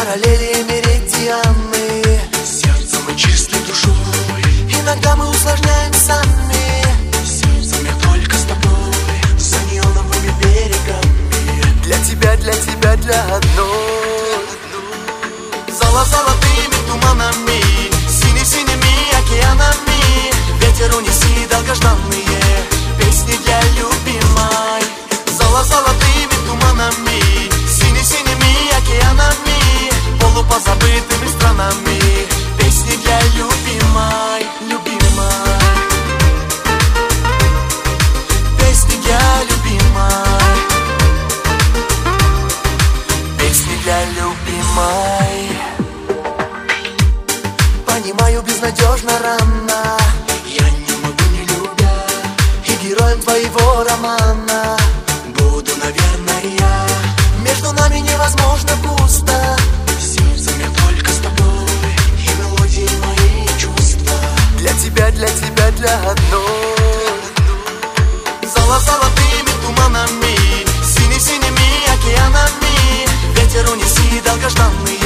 параллели, меридианы. Сердцем и чистой душой. Иногда мы усложняем сами. Сердцем я только с тобой, за неоновыми берегами. Для тебя, для одной. Золотыми туманами, синими океанами. Ветер унеси долгожданные песни для любимой. Золотыми туманами, синими океанами, полупозабытыми странами. Песни для любимой, любимой. Песни для любимой. Песни для любимой. Понимаю, безнадежно рано. Я не могу, не любя, И героем твоего романа буду, наверное, я. Между нами невозможно пусто. Сердцем я только с тобой, и мелодии мои чувства. Для тебя, для одной. Золотыми туманами, синими океанами. Ветер унеси долгожданные